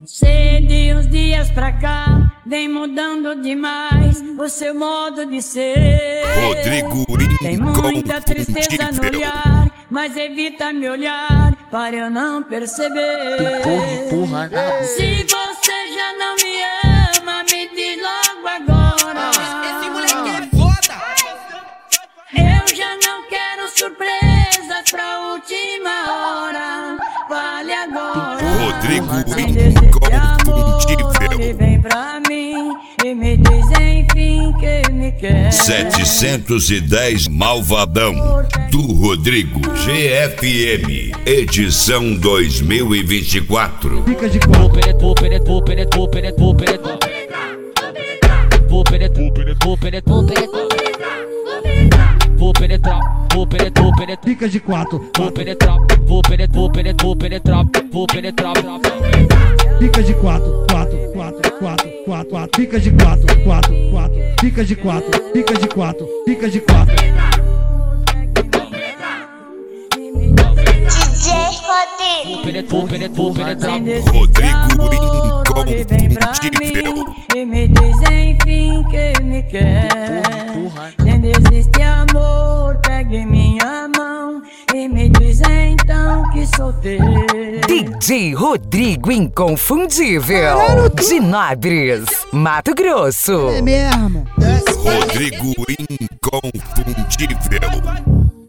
Sei de uns dias pra cá, vem mudando demais o seu modo de ser. Rodrigo tem muita tristeza no olhar, mas evita me olhar para eu não perceber. Empurra na Se você já não me ama, me diz logo agora. Esse moleque é foda. Eu já não quero surpresas pra última hora. Fale agora. Rodrigo Sem desejo de amor, Inconfundível. vem pra mim e me diz enfim que me quer. 710 Malvadão do Rodrigo GFM, edição 2024. Fica de quatro. Fica de quatro. Fica de quatro, quatro. Fica de quatro, quatro. Fica de quatro, fica de quatro. DJ Rodrigo. Rodrigo vem pra Inconfundível. mim e me diz enfim que me quer. Nem desiste amor, pegue minha mão e me diz então que sou teu. DJ Rodrigo Inconfundível, de Nobres, Mato Grosso. É mesmo. Rodrigo Inconfundível.